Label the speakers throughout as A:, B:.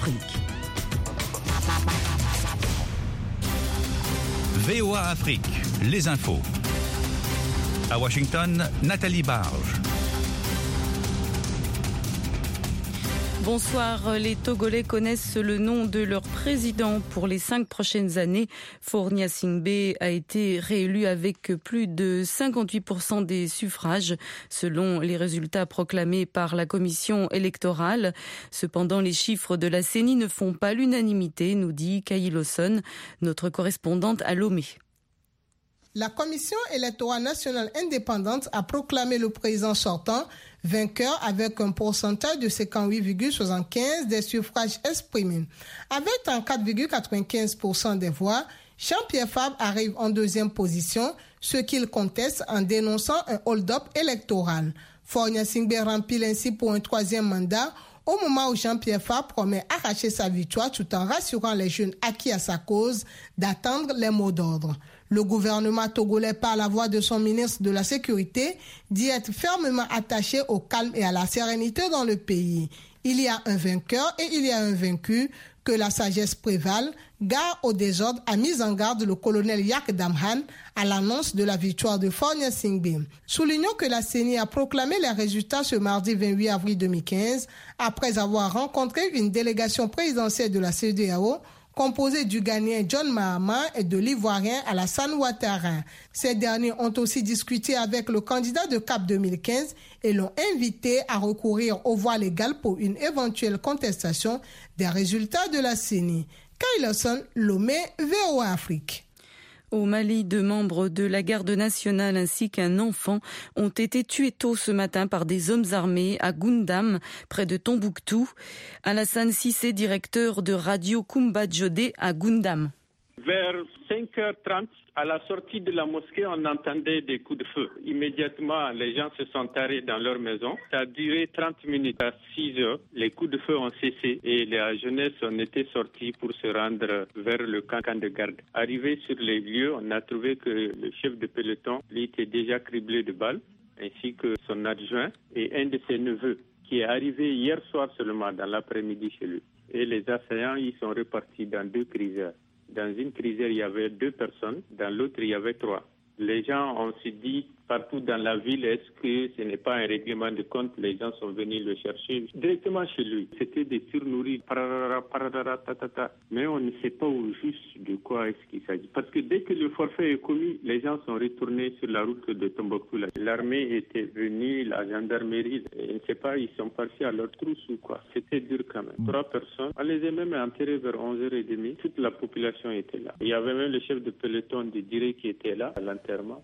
A: Afrique.
B: VOA Afrique, les infos. À Washington, Nathalie Barge.
A: Bonsoir, les Togolais connaissent le nom de leur président pour les 5 prochaines années. Faure Gnassingbé a été réélu avec plus de 58% des suffrages, selon les résultats proclamés par la commission électorale. Cependant, les chiffres de la CENI ne font pas l'unanimité, nous dit Kayi Lawson, notre correspondante à Lomé.
C: La Commission électorale nationale indépendante a proclamé le président sortant vainqueur avec un pourcentage de 58,75% des suffrages exprimés. Avec 34,95% des voix, Jean-Pierre Fabre arrive en deuxième position, ce qu'il conteste en dénonçant un hold-up électoral. Faure Gnassingbé remplit ainsi pour un troisième mandat, au moment où Jean-Pierre Fabre promet arracher sa victoire tout en rassurant les jeunes acquis à sa cause d'attendre les mots d'ordre. Le gouvernement togolais, par la voix de son ministre de la Sécurité, dit être fermement attaché au calme et à la sérénité dans le pays. Il y a un vainqueur et il y a un vaincu, que la sagesse prévale. Gare au désordre a mis en garde le colonel Yak Damhan à l'annonce de la victoire de Faure Gnassingbé. Soulignons que la CENI a proclamé les résultats ce mardi 28 avril 2015, après avoir rencontré une délégation présidentielle de la CEDEAO, composé du Ghanéen John Mahama et de l'Ivoirien Alassane Ouattara. Ces derniers ont aussi discuté avec le candidat de CAP 2015 et l'ont invité à recourir aux voies légales pour une éventuelle contestation des résultats de la CENI. Kayi Lawson, Lomé, VOA Afrique.
A: Au Mali, 2 membres de la garde nationale ainsi qu'un enfant ont été tués tôt ce matin par des hommes armés à Goundam, près de Tombouctou. Alassane Cissé, directeur de Radio Koumba Djodé à Goundam.
D: Vers 5h30, à la sortie de la mosquée, on entendait des coups de feu. Immédiatement, les gens se sont tarés dans leur maison. Ça a duré 30 minutes. À 6h, les coups de feu ont cessé et la jeunesse en était sortie pour se rendre vers le camp de garde. Arrivé sur les lieux, on a trouvé que le chef de peloton, lui, était déjà criblé de balles, ainsi que son adjoint et un de ses neveux, qui est arrivé hier soir seulement dans l'après-midi chez lui. Et les assaillants, ils sont repartis dans 2 crisères. Dans une crisère, il y avait 2 personnes. Dans l'autre, il y avait 3. Les gens ont se dit partout dans la ville, est-ce que ce n'est pas un règlement de compte? Les gens sont venus le chercher directement chez lui. C'était des surnourris, mais on ne sait pas au juste de quoi est-ce qu'il s'agit. Parce que dès que le forfait est commis, les gens sont retournés sur la route de Tombouctou. L'armée était venue, la gendarmerie, je ne sais pas, ils sont partis à leur trousse ou quoi. C'était dur quand même. 3 personnes, on les a même enterrés vers 11h30. Toute la population était là. Il y avait même le chef de peloton de Diré qui était là à l'enterrement.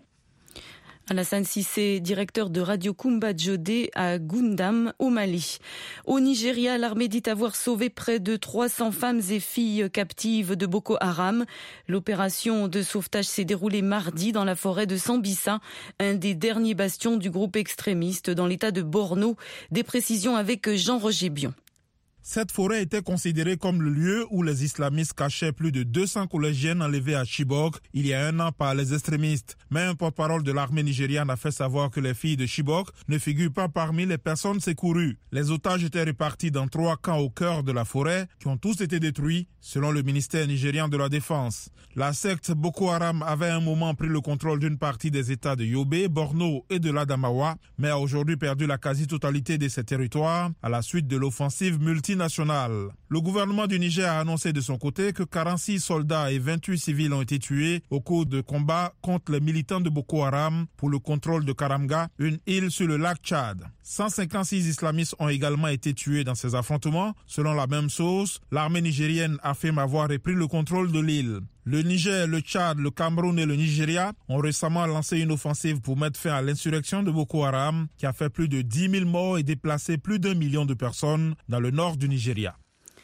A: Alassane Cissé, directeur de Radio Koumba Djodé à Goundam, au Mali. Au Nigeria, l'armée dit avoir sauvé près de 300 femmes et filles captives de Boko Haram. L'opération de sauvetage s'est déroulée mardi dans la forêt de Sambisa, un des derniers bastions du groupe extrémiste dans l'état de Borno. Des précisions avec Jean-Roger Bion.
E: Cette forêt était considérée comme le lieu où les islamistes cachaient plus de 200 collégiennes enlevées à Chibok il y a 1 an par les extrémistes. Mais un porte-parole de l'armée nigériane a fait savoir que les filles de Chibok ne figurent pas parmi les personnes secourues. Les otages étaient répartis dans 3 camps au cœur de la forêt qui ont tous été détruits selon le ministère nigérian de la Défense. La secte Boko Haram avait un moment pris le contrôle d'une partie des états de Yobe, Borno et de l'Adamawa, mais a aujourd'hui perdu la quasi-totalité de ses territoires à la suite de l'offensive multinationale. Le gouvernement du Niger a annoncé de son côté que 46 soldats et 28 civils ont été tués au cours de combats contre les militants de Boko Haram pour le contrôle de Karamga, une île sur le lac Tchad. 156 islamistes ont également été tués dans ces affrontements. Selon la même source, l'armée nigérienne affirme avoir repris le contrôle de l'île. Le Niger, le Tchad, le Cameroun et le Nigeria ont récemment lancé une offensive pour mettre fin à l'insurrection de Boko Haram qui a fait plus de 10 000 morts et déplacé plus d'1 million de personnes dans le nord du Nigeria.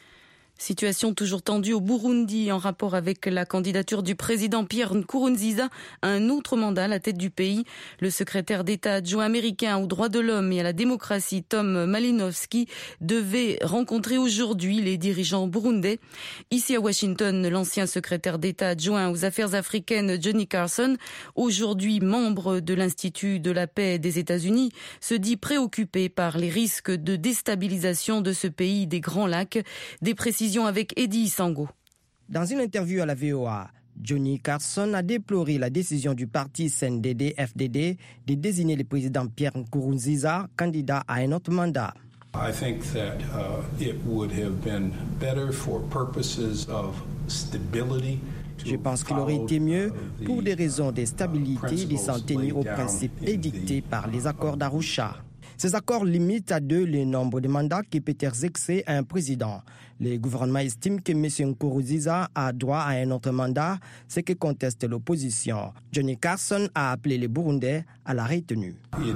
A: Situation toujours tendue au Burundi en rapport avec la candidature du président Pierre Nkurunziza à un autre mandat à la tête du pays. Le secrétaire d'État adjoint américain aux droits de l'homme et à la démocratie, Tom Malinowski, devait rencontrer aujourd'hui les dirigeants burundais. Ici à Washington, l'ancien secrétaire d'État adjoint aux affaires africaines, Johnny Carson, aujourd'hui membre de l'Institut de la paix des États-Unis, se dit préoccupé par les risques de déstabilisation de ce pays des Grands Lacs. Des précisions précisions avec Eddie Isango.
F: Dans une interview à la VOA, Johnny Carson a déploré la décision du parti CNDD-FDD de désigner le président Pierre Nkurunziza candidat à un autre mandat.
G: I think that it would have been better for purposes of stability.
F: Je pense qu'il aurait été mieux, pour des raisons de stabilité, de s'en tenir aux principes édictés par les accords d'Arusha. Ces accords limitent à 2 le nombre de mandats qui peut être exercé à un président. Le gouvernement estime que M. Nkurunziza a droit à un autre mandat, ce que conteste l'opposition. Johnny Carson a appelé les Burundais à la retenue.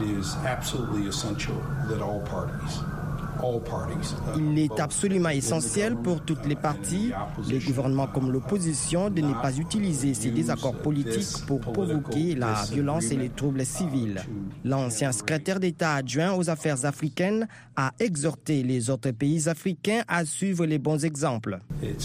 F: Il est absolument essentiel pour toutes les parties, les gouvernements comme l'opposition, de ne pas utiliser ces désaccords politiques pour provoquer la violence et les troubles civils. L'ancien secrétaire d'État adjoint aux affaires africaines a exhorté les autres pays africains à suivre les bons exemples.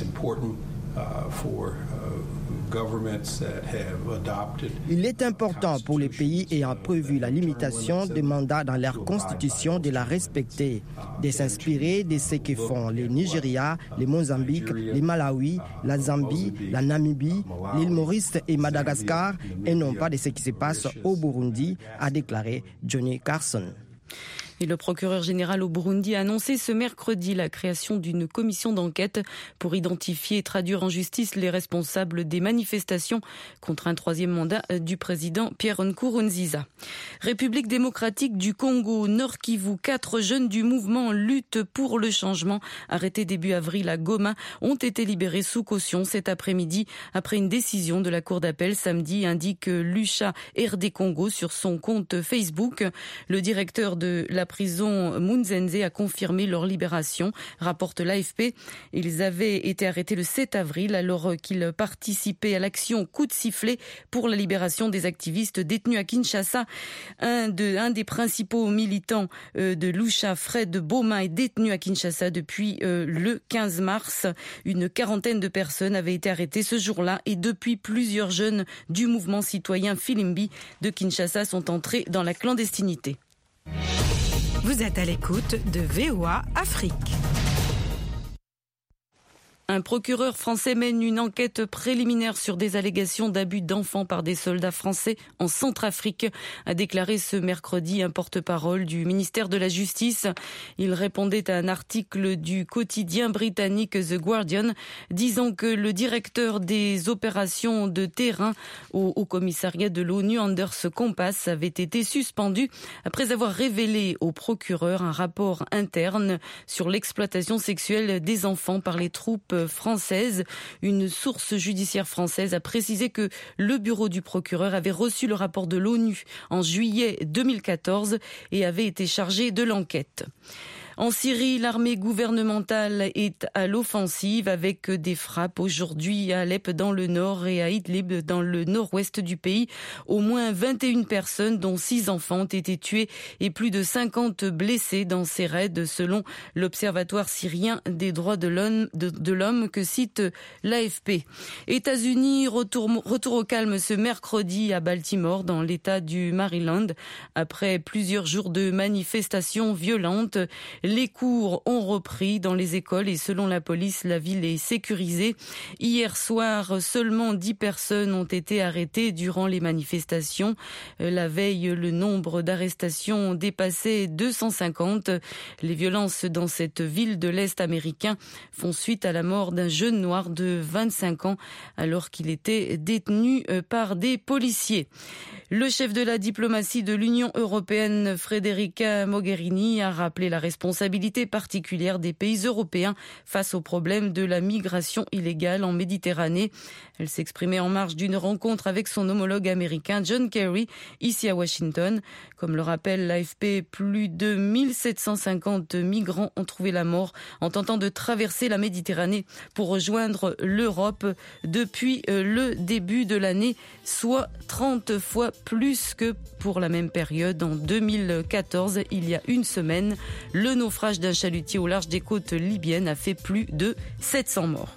F: Il est important pour les pays ayant prévu la limitation des mandats dans leur constitution de la respecter, de s'inspirer de ce que font le Nigeria, le Mozambique, le Malawi, la Zambie, la Namibie, l'île Maurice et Madagascar, et non pas de ce qui se passe au Burundi, a déclaré Johnny Carson.
A: Et le procureur général au Burundi a annoncé ce mercredi la création d'une commission d'enquête pour identifier et traduire en justice les responsables des manifestations contre un 3e mandat du président Pierre Nkurunziza. République démocratique du Congo, Nord Kivu, 4 jeunes du mouvement Lutte pour le changement, arrêtés début avril à Goma, ont été libérés sous caution cet après-midi après une décision de la cour d'appel samedi, indique Lucha RD Congo sur son compte Facebook. Le directeur de la prison Munzenze a confirmé leur libération, rapporte l'AFP. Ils avaient été arrêtés le 7 avril alors qu'ils participaient à l'action Coup de sifflet pour la libération des activistes détenus à Kinshasa. Un des principaux militants de Lucha, Fred Boma, est détenu à Kinshasa depuis le 15 mars. Une quarantaine de personnes avaient été arrêtées ce jour-là et depuis plusieurs jeunes du mouvement citoyen Filimbi de Kinshasa sont entrés dans la clandestinité.
H: Vous êtes à l'écoute de VOA Afrique.
A: Un procureur français mène une enquête préliminaire sur des allégations d'abus d'enfants par des soldats français en Centrafrique, a déclaré ce mercredi un porte-parole du ministère de la Justice. Il répondait à un article du quotidien britannique The Guardian, disant que le directeur des opérations de terrain au commissariat de l'ONU, Anders Kompass, avait été suspendu après avoir révélé au procureur un rapport interne sur l'exploitation sexuelle des enfants par les troupes française. Une source judiciaire française a précisé que le bureau du procureur avait reçu le rapport de l'ONU en juillet 2014 et avait été chargé de l'enquête. En Syrie, l'armée gouvernementale est à l'offensive avec des frappes aujourd'hui à Alep dans le nord et à Idlib dans le nord-ouest du pays. Au moins 21 personnes, dont 6 enfants, ont été tuées et plus de 50 blessés dans ces raids, selon l'Observatoire syrien des droits de l'homme que cite l'AFP. États-Unis, retour au calme ce mercredi à Baltimore, dans l'État du Maryland. Après plusieurs jours de manifestations violentes, les cours ont repris dans les écoles et selon la police, la ville est sécurisée. Hier soir, seulement 10 personnes ont été arrêtées durant les manifestations. La veille, le nombre d'arrestations dépassait 250. Les violences dans cette ville de l'Est américain font suite à la mort d'un jeune noir de 25 ans alors qu'il était détenu par des policiers. Le chef de la diplomatie de l'Union européenne, Federica Mogherini, a rappelé la responsabilité particulière des pays européens face au problème de la migration illégale en Méditerranée. Elle s'exprimait en marge d'une rencontre avec son homologue américain John Kerry, ici à Washington. Comme le rappelle l'AFP, plus de 1750 migrants ont trouvé la mort en tentant de traverser la Méditerranée pour rejoindre l'Europe depuis le début de l'année, soit 30 fois plus que pour la même période en 2014, il y a une semaine. Le naufrage d'un chalutier au large des côtes libyennes a fait plus de 700 morts.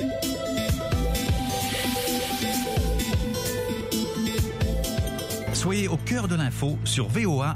B: Soyez Soyez au cœur de l'info sur VOA